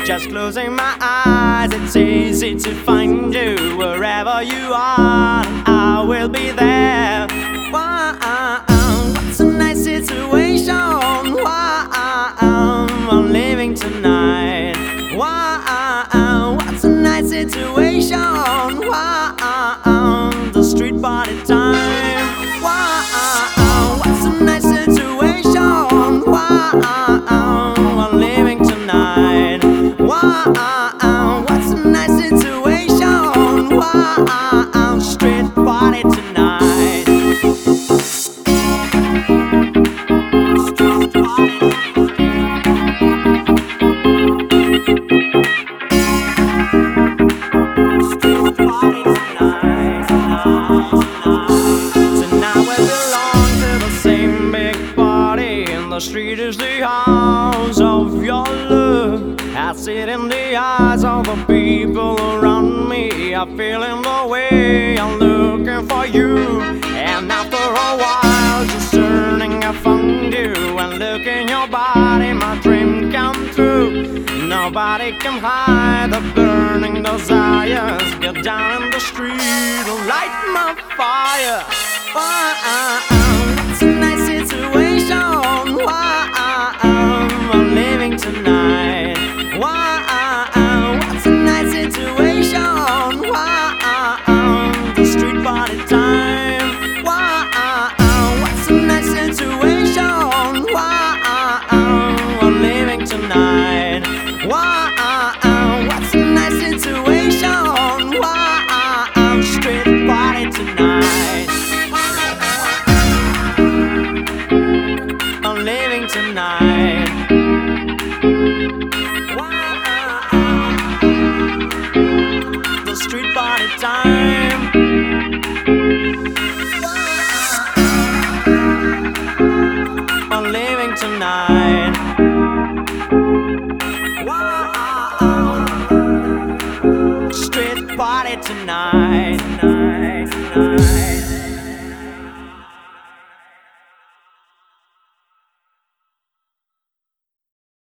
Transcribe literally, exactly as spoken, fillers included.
Just closing my eyes, it's easy to find you. Wherever you are, I will be there. Wow, what's a nice situation. Wow, I'm living tonight. Wow, what's a nice situation. Wow, the street party time. Wow, what's a nice situation. Wow, I'm living tonight. Wow, what's a nice situation. Wow, street party tonight. Street party. Street party tonight. Tonight we belong to the same big party. And the street is the house of your love. I see it in the eyes of the people around me. I'm feeling the way, I'm looking for you. And after a while, just turning, I found you. And look in your body, my dream come true. Nobody can hide the burning desires. Get down in the street, light my fire. Wow, it's a nice situation. Wow, I'm living tonight. Wow, what's a nice situation. Wow, the street party time. Wow, what's a nice situation. Wow, I'm living tonight. Wow, what's a nice situation. Wow, street party tonight. I'm living tonight. The street party time. I'm living tonight. Street party tonight.